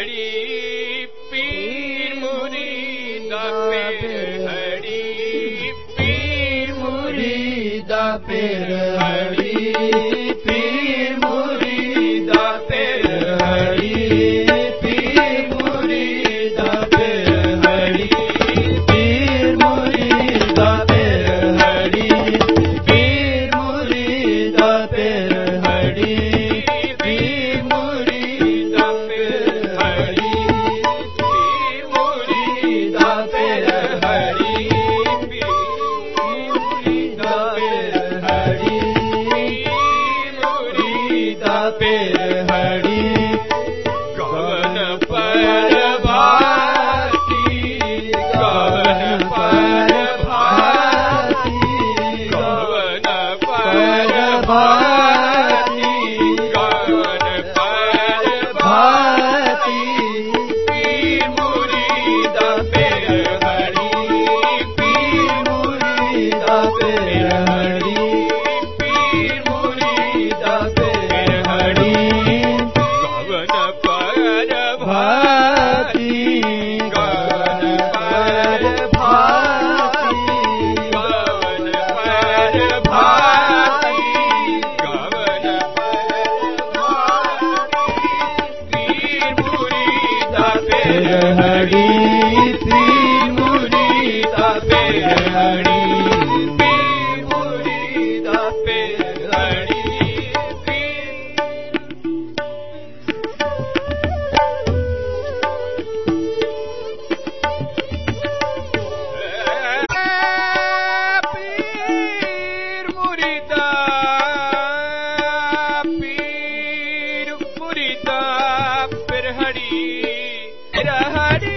हरि पीर मुरीदा पेर हरि पीर मुरीदा पेर हरि पीर मुरीदा पेर हरि पीर मुरीदा पेर हरि पीर मुरीदा पेर हरि पीर मुरीदा पेर हरि पीर मुरीदा पेर हरि पीर मुरीदा पेर हरि पीर मुरीदा पेर हरि पीर मुरीदा पेर हरि कवन पर भारती कवन पर भारती कवन पर भारती कवन पर भारती पीर मुरीदा पेर हरि पीर मुरीदा पेर हरि पीर मुरीदा पेर हरि कवन पर भारती कवन पर भारती कवन पर भारती कवन पर भारती पीर मुरीदा पेर हरि पीर मुरीदा पेर हरि पीर मुरीदा पेर हरि पीर मुरीदा पीर मुरीदा पेर हरि हरि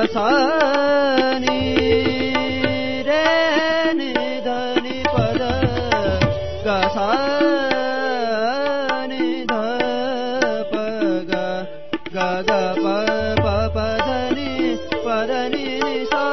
गसानी रे नि धनि पद गसानी ध प ग ग ग प प प धनि पद नि सा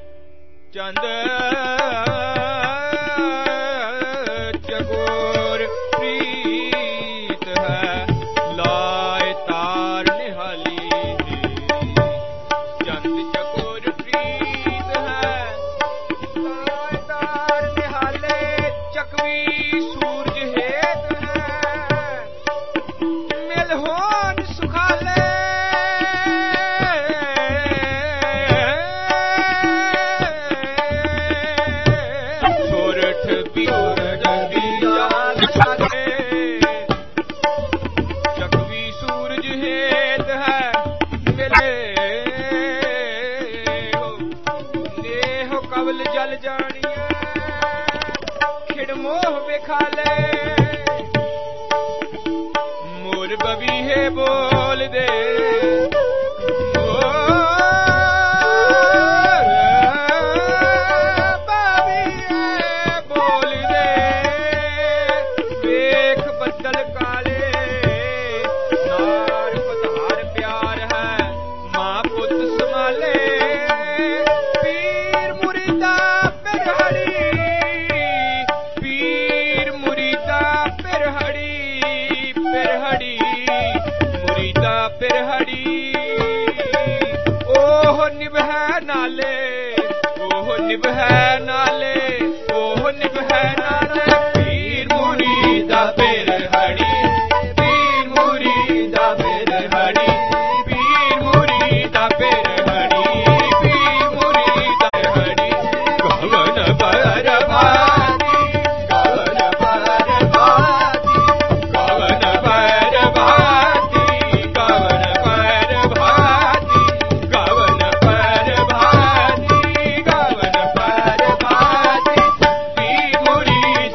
चकोर केवल जल जानिए खिड़ मोह बिखाले मोर बबीहे बोल दे निभै नाले ओह निभै नाले पीर मुरीदा बिरहड़ी पीर मुरीदा बिरहड़ी पीर मुरीदा बिरहड़ी पीर मुरीदा बिरहड़ी गगन बरबादी गगन बरबादी गगन बरबादी गगन बरबादी गगन बरबादी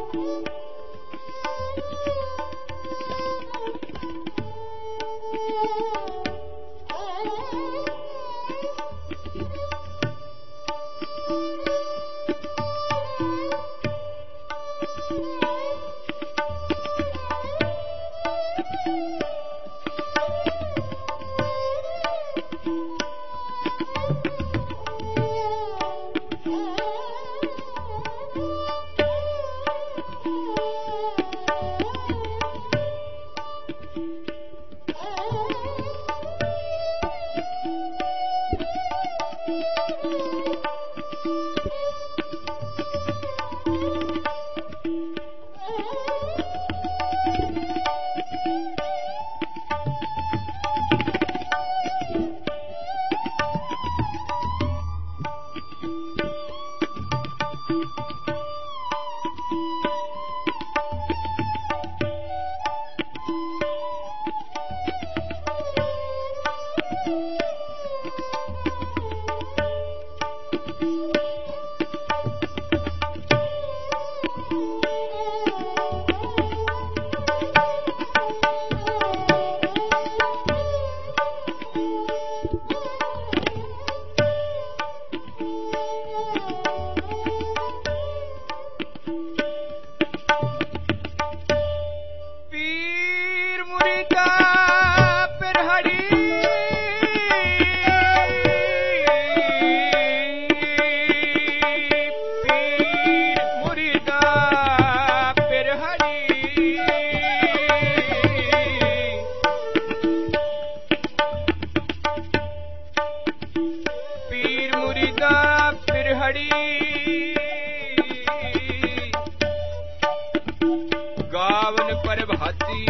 गावन पर भाती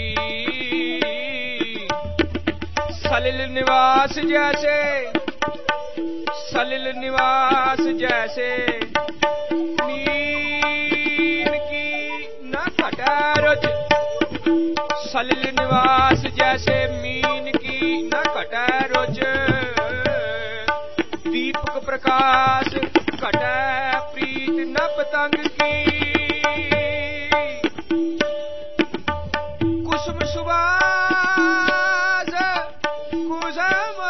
सलिल निवास जैसे, सलिल निवास जैसे नीन की न घटे रुच, सलिल निवास जैसे मीन की न घटे रुच, दीपक प्रकाश घटे प्रीत न पतंग की, कुसुम सुबास कुसुम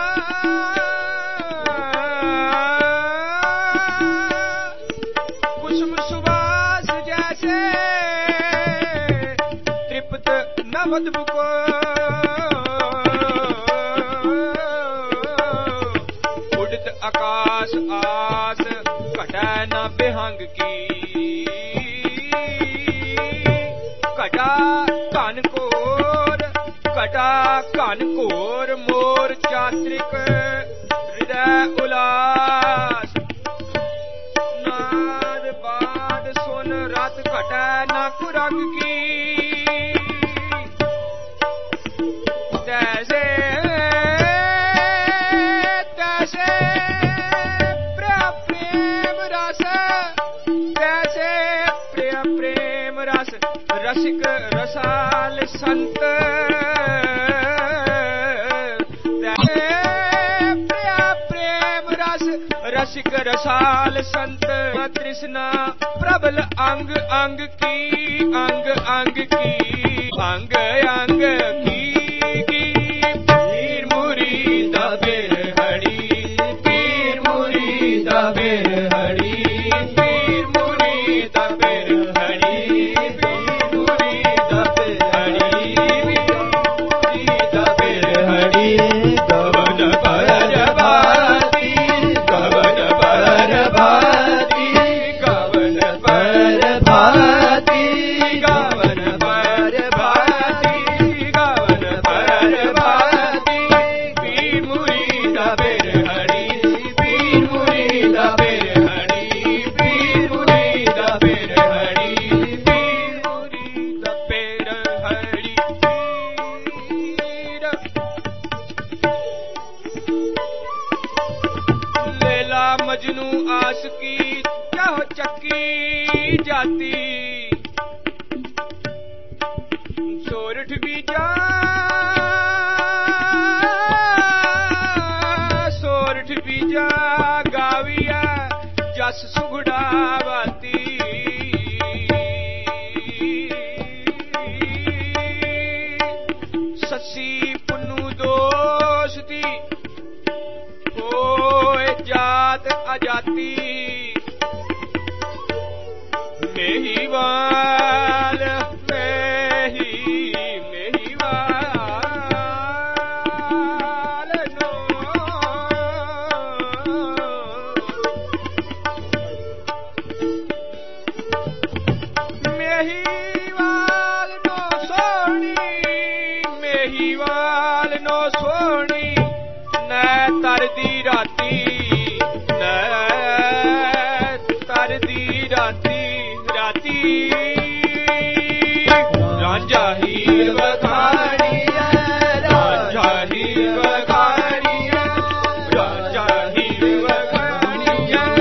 कुसुम सुबास जैसे तृप्त न बदबुको, उड़त आकाश आस घटे न बेहंग की, घटा घटा कानकोर मोर चात्रिक हृदय उल्लास, नाद बाद सुन रात घटे न कुरंग की, तैसे तैसे प्रेम रस, तैसे प्रेम रस रसिक रसाल संत, रसिक रसाल संत, तृष्णा प्रबल अंग अंग की, अंग अंग की, अंग अंग की पीर मुरीद बिरहड़ी, पीर मुरीद बिरहड़ी, पीर मुरीद बिरहड़ी, पीर मुरीद बिरहड़ी, मुरीद बिरहड़ी, गवन पर भाती, गवन पर भाती, गवन पर भाती, गवन पर भाती, गवन पर भाती, पीर मुरीद बिरहड़ी, पीर मुरीद बिरहड़ी, पीर मुरीद बिरहड़ी, पीर मुरीद बिरहड़ी, लैला मजनू आशिकी चाह चक्की जाती, सोरठ बीजा, सोरठ बीजा गाविया जस सुगड़ा बाती, जाती मेहीवाल मेहीवाल नो सोनी न तरदी राती राती रांझा हीर बखानी रांझा हीर बखानी रांझा हीर बखानी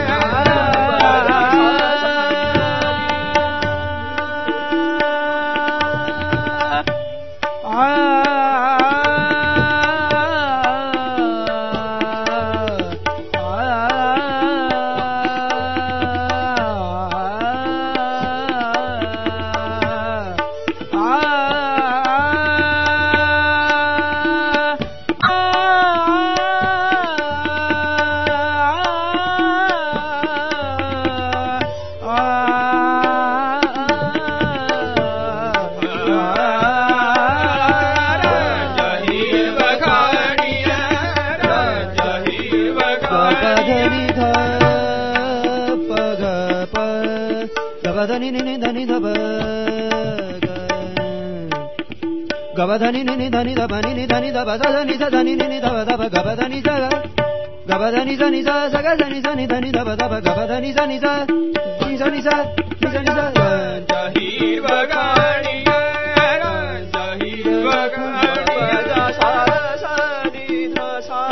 Gabadani ni dhani dhaba Gabadani ni dhani dhaba ni dhani dhaba dhani dhani ni dhaba dhaba Gabadani sa Gabadani sa ni sa saga sa ni dhani dhaba dhaba Gabadani sa ni sa ni sa ni sa ni sa ni sa Jahir bagani Jahir bagani sa sa ni dha sa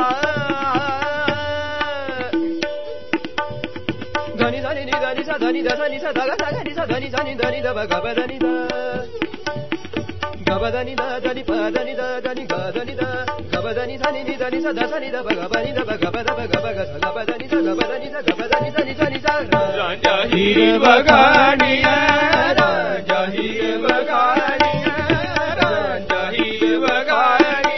Dhani dhani ni dhani sa dhani dha sa ni sa daga saga ni sa dhani dhani dhani dhaba Gabadani da Gabadani da dhani pa dhani da dhani ga dhani da Gabadani sa ni dhani sa dha sa ni da Gabadani da Gabada Gabaga sa Gabadani sa Gabadani sa Gabadani sa ni sa ni sa Jahir bagani Jahir bagani Jahir bagani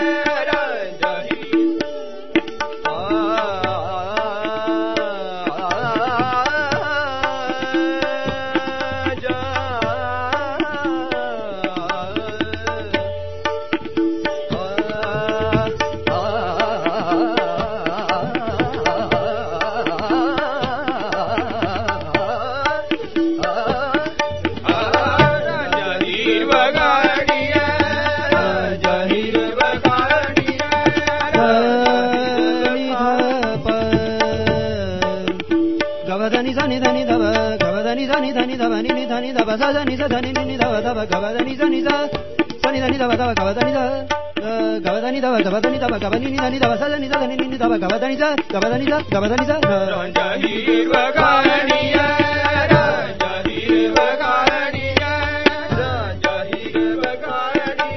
Gabadani sa ni dhani dhaba Gabadani sa ni dhani dhaba ni dhani dhaba sa sa ni sa dhani ni dhaba dhaba Gabadani sa ni sa ni dhani dhaba dhaba Gabadani sa Gabadani dhaba Gabadani dhaba Gabadani ni dhani dhaba sa sa ni sa dhani ni dhaba Gabadani sa Gabadani sa Gabadani sa Jahir bagani Jahir bagani Jahir bagani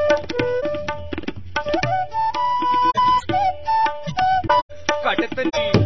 घटत नी